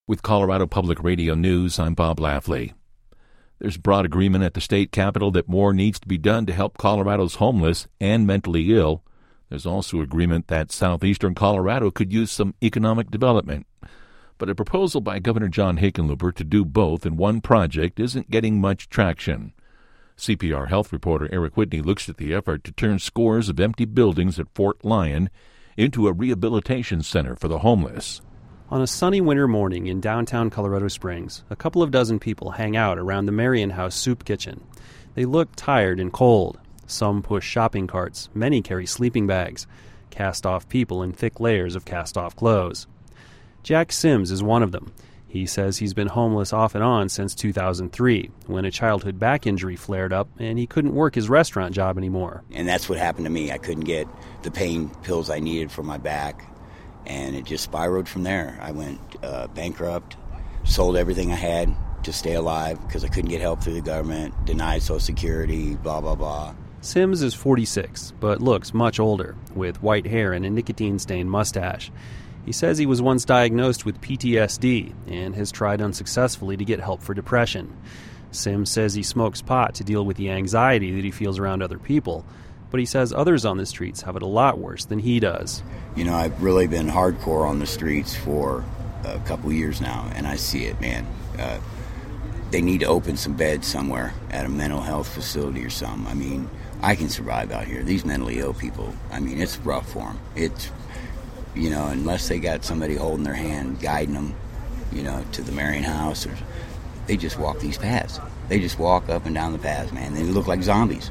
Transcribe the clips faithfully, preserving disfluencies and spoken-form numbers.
With Colorado Public Radio News, I'm Bob Lafley. There's broad agreement at the state capitol that more needs to be done to help Colorado's homeless and mentally ill. There's also agreement that southeastern Colorado could use some economic development. But a proposal by Governor John Hickenlooper to do both in one project isn't getting much traction. C P R Health reporter Eric Whitney looks at the effort to turn scores of empty buildings at Fort Lyon into a rehabilitation center for the homeless. On a sunny winter morning in downtown Colorado Springs, a couple of dozen people hang out around the Marion House soup kitchen. They look tired and cold. Some push shopping carts, many carry sleeping bags, cast-off people in thick layers of cast-off clothes. Jack Sims is one of them. He says he's been homeless off and on since two thousand three, when a childhood back injury flared up and he couldn't work his restaurant job anymore. And that's what happened to me. I couldn't get the pain pills I needed for my back. And it just spiraled from there. I went uh, bankrupt, sold everything I had to stay alive because I couldn't get help through the government, denied Social Security, blah, blah, blah. Sims is forty-six, but looks much older, with white hair and a nicotine-stained mustache. He says he was once diagnosed with P T S D and has tried unsuccessfully to get help for depression. Sims says he smokes pot to deal with the anxiety that he feels around other people, but he says others on the streets have it a lot worse than he does. You know, I've really been hardcore on the streets for a couple years now, and I see it, man. Uh, they need to open some beds somewhere at a mental health facility or something. I mean, I can survive out here. These mentally ill people, I mean, it's rough for them. It's, you know, unless they got somebody holding their hand, guiding them, you know, to the Marion House, or they just walk these paths. They just walk up and down the paths, man. They look like zombies.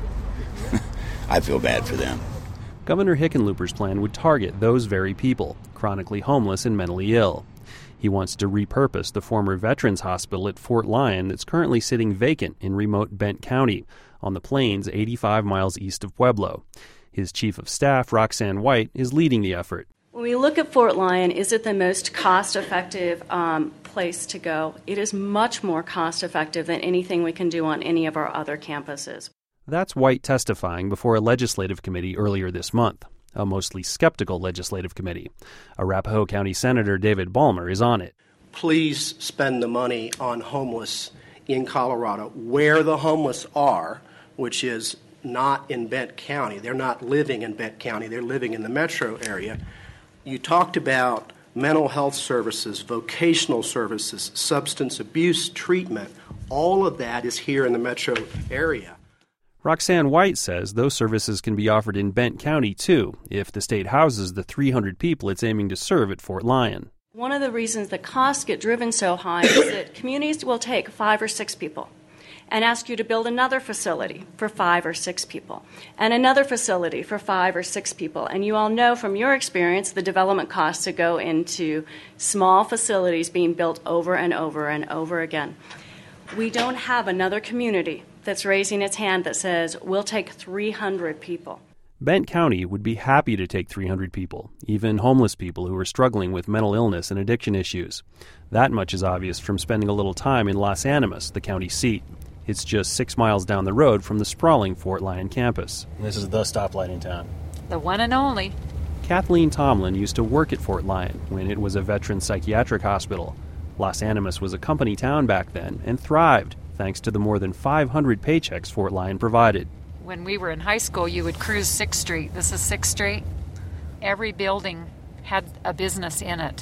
I feel bad for them. Governor Hickenlooper's plan would target those very people, chronically homeless and mentally ill. He wants to repurpose the former Veterans Hospital at Fort Lyon that's currently sitting vacant in remote Bent County, on the plains eighty-five miles east of Pueblo. His chief of staff, Roxanne White, is leading the effort. When we look at Fort Lyon, is it the most cost-effective um, place to go? It is much more cost-effective than anything we can do on any of our other campuses. That's White testifying before a legislative committee earlier this month, a mostly skeptical legislative committee. Arapahoe County Senator David Ballmer is on it. Please spend the money on homeless in Colorado, where the homeless are, which is not in Bent County. They're not living in Bent County. They're living in the metro area. You talked about mental health services, vocational services, substance abuse treatment. All of that is here in the metro area. Roxanne White says those services can be offered in Bent County, too, if the state houses the three hundred people it's aiming to serve at Fort Lyon. One of the reasons the costs get driven so high is that communities will take five or six people and ask you to build another facility for five or six people and another facility for five or six people. And you all know from your experience the development costs that go into small facilities being built over and over and over again. We don't have another community that's raising its hand that says, we'll take three hundred people. Bent County would be happy to take three hundred people, even homeless people who are struggling with mental illness and addiction issues. That much is obvious from spending a little time in Los Animas, the county seat. It's just six miles down the road from the sprawling Fort Lyon campus. This is the stoplight in town. The one and only. Kathleen Tomlin used to work at Fort Lyon when it was a veteran psychiatric hospital. Los Animas was a company town back then and thrived, thanks to the more than five hundred paychecks Fort Lyon provided. When we were in high school, you would cruise sixth street. This is sixth street. Every building had a business in it.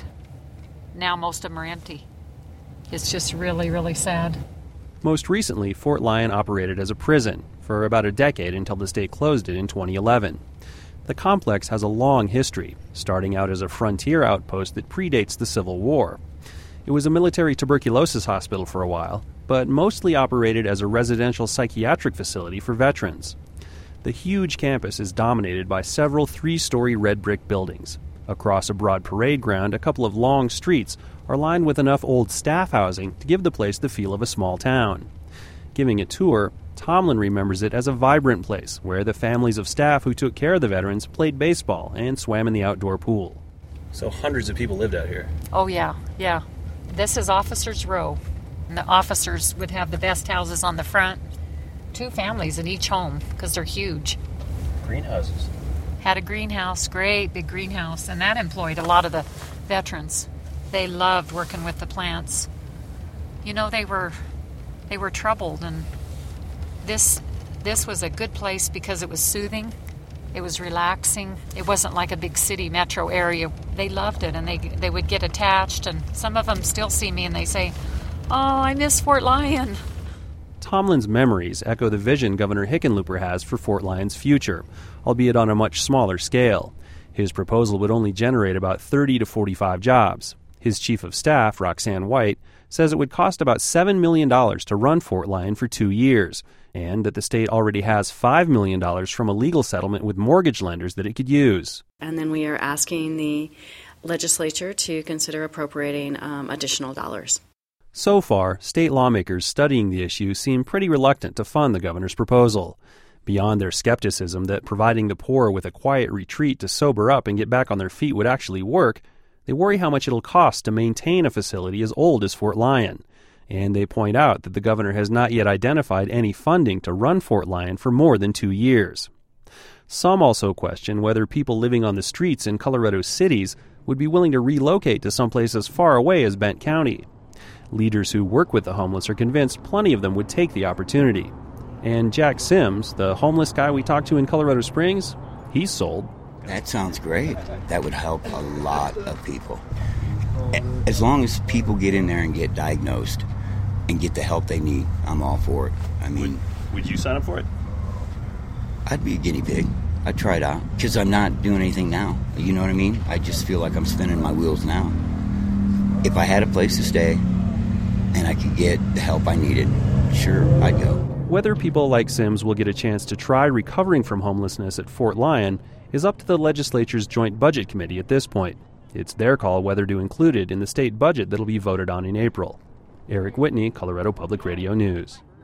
Now most of them are empty. It's just really, really sad. Most recently, Fort Lyon operated as a prison for about a decade until the state closed it in twenty eleven. The complex has a long history, starting out as a frontier outpost that predates the Civil War. It was a military tuberculosis hospital for a while, but mostly operated as a residential psychiatric facility for veterans. The huge campus is dominated by several three-story red brick buildings. Across a broad parade ground, a couple of long streets are lined with enough old staff housing to give the place the feel of a small town. Giving a tour, Tomlin remembers it as a vibrant place where the families of staff who took care of the veterans played baseball and swam in the outdoor pool. So hundreds of people lived out here. Oh, yeah, yeah. This is Officers Row. And the officers would have the best houses on the front. Two families in each home, because they're huge. Greenhouses. Had a greenhouse, great big greenhouse, and that employed a lot of the veterans They loved working with the plants. You know, they were they were troubled, and this this was a good place because it was soothing. It was relaxing. It wasn't like a big city metro area. They loved it, and they they would get attached, and some of them still see me and they say, "Oh, I miss Fort Lyon." Tomlin's memories echo the vision Governor Hickenlooper has for Fort Lyon's future, albeit on a much smaller scale. His proposal would only generate about thirty to forty-five jobs. His chief of staff, Roxanne White, says it would cost about seven million dollars to run Fort Lyon for two years, and that the state already has five million dollars from a legal settlement with mortgage lenders that it could use. And then we are asking the legislature to consider appropriating um, additional dollars. So far, state lawmakers studying the issue seem pretty reluctant to fund the governor's proposal. Beyond their skepticism that providing the poor with a quiet retreat to sober up and get back on their feet would actually work, they worry how much it'll cost to maintain a facility as old as Fort Lyon. And they point out that the governor has not yet identified any funding to run Fort Lyon for more than two years. Some also question whether people living on the streets in Colorado's cities would be willing to relocate to someplace as far away as Bent County. Leaders who work with the homeless are convinced plenty of them would take the opportunity. And Jack Sims, the homeless guy we talked to in Colorado Springs, he's sold. That sounds great. That would help a lot of people. As long as people get in there and get diagnosed and get the help they need, I'm all for it. I mean... Would, would you sign up for it? I'd be a guinea pig. I'd try it out. Because I'm not doing anything now. You know what I mean? I just feel like I'm spinning my wheels now. If I had a place to stay and I could get the help I needed, sure, I'd go. Whether people like Sims will get a chance to try recovering from homelessness at Fort Lyon is up to the legislature's Joint Budget Committee at this point. It's their call whether to include it in the state budget that'll be voted on in April. Eric Whitney, Colorado Public Radio News.